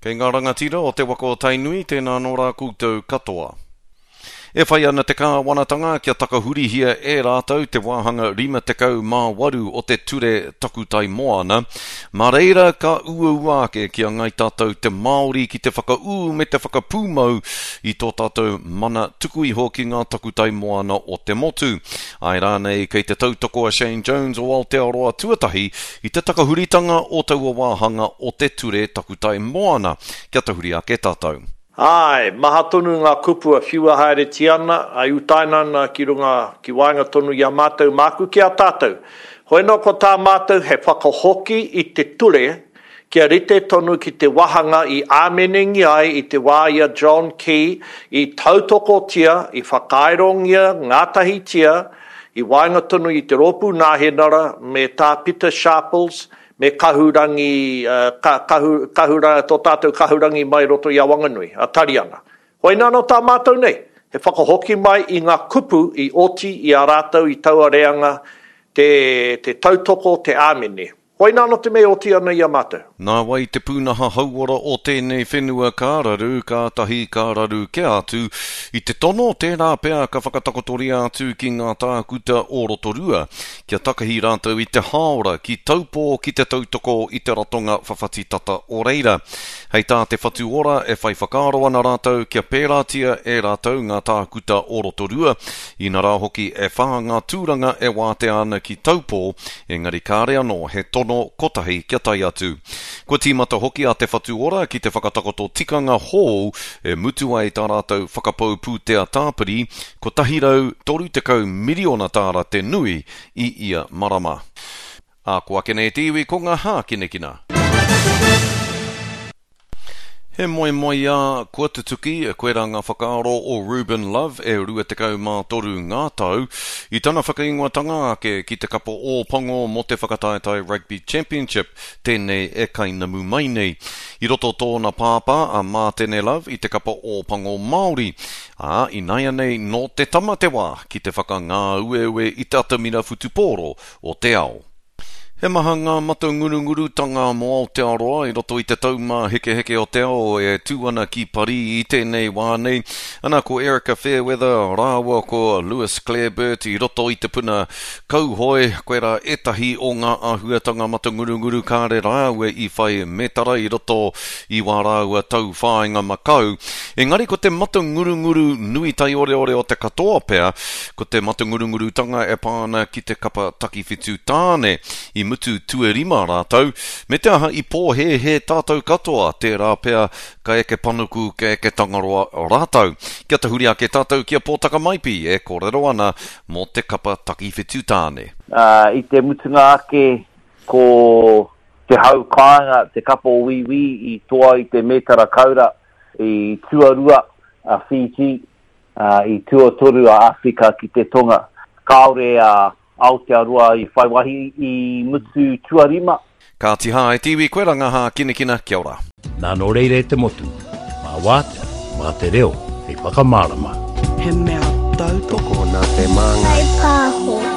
Kei ngā rangatira o te wako o Tainui, tēnā nō rā koutou katoa. E whai ana te kāwanatanga kia takahuri hia e rātou te wāhanga 58 o te ture takutai moana. Mā reira ka ua ake kia ngai tātou te Māori ki te whakau me te whakapūmau i tō tātou mana tukui hoki ngā takutai moana o te motu. Ai rānei kei te tautoko a Shane Jones o Aotearoa tuatahi i te takahuritanga o taua wāhanga o te ture takutai moana. Kia tahuri ake tātou. Ai, maha tonu ngā kupu a whiua haere tiana, ai utainana ki runga ki wainga tonu i a mātou māku ki a tātou. Hoi no ko tā mātou he whakahoki i te ture, kia rite tonu ki te wahanga i āmenengi ai i te wāia John Key, i tautoko tia, i whakairongia, ngātahi tia, i wainga tonu i te ropu nāhenara, me tā Peter Sharples, me kahurangi, tō tātou kahurangi mai roto i a Wanganui, a Tariana. Hoi nā no tā mātou nei, he whakahoki mai i ngā kupu i oti i a rātou i taua reanga te tautoko te āmene. Hoi nā no te mea oti ana i a mātou. Nā wai te pūnaha hauora o tēnei whenua kāraru, kātahi kāraru ke atu, i te tono tērā pēr ka whakatakotori atu ki ngā tākuta o Rotorua, kia takahi rātou i te haora, ki taupō ki te tautoko i te ratonga whawhatitata o reira. Hei tā te whatu ora e whai whakaroa na rātou kia pērātia e rātou ngā tākuta o Rotorua, i nā rā hoki e whā ngā tūranga e wāte ana ki taupō, engari kāre anō he tono kotahi kia tai atu. Kua tīmata hoki a te whatu ora ki te whakatakoto tikanga hou e mutu ai tā rātou whakapau pūtea tāpiri ko tahirau 30 miliona tāra te nui i ia marama. A kua kene te iwi ko ngā hā kinekina. He moi a kua tutuki e koera ngā whakaaro o Ruben Love e 23 ngā tau i tana whakaingoatanga ake ki te kapo o Pongo mo te Whakataetai Rugby Championship tēnei e kainamu mai nei. I roto tōna pāpā a Martine Love i te kapo o Pongo Māori. I naia nei no te tama te wā ki te whakangā ueue i te atamira futuporo o te ao. He maha ngā mata ngurunguru tanga mo Aotearoa i roto i te tauma heke o te ao e tūana ki pari i tēnei wānei. Ana ko Erica Fairweather, rāua ko Lewis Clareburt i roto i te puna kauhoi, koera etahi o ngā ahuatanga mata ngurunguru kāre rāua i whai metara i roto i wā rāua tau whāinga makau. Engari ko te mata ngurunguru nui tai ore o te katoa pēr, ko te mata ngurunguru tanga e pāna ki te kapa takiwhitu tāne i mutu tuerima rātou, me te aha i pō he tātou katoa, tērā pēr ka eke panuku, ka eke tangaroa rātou. Kia tahuri ake tātou kia pōtaka maipi, e kōrero ana mō te kapa takiwhitu tāne. I te mutunga ake ko te hau kāinga, te kapa o wiwi i toa i te metara kaura, i Tuarua a Fiji, i Tuatoru a Afrika ki te tonga, kaore a Aotearoa i whaiwahi i mutu tuarima. Ka tiha e tiwi koe rangaha kinekina kia ora. Nā no reire te motu, mā wātea, mā te reo, hei whakamārama. He mea tautoko nā te manga. Hei pāho.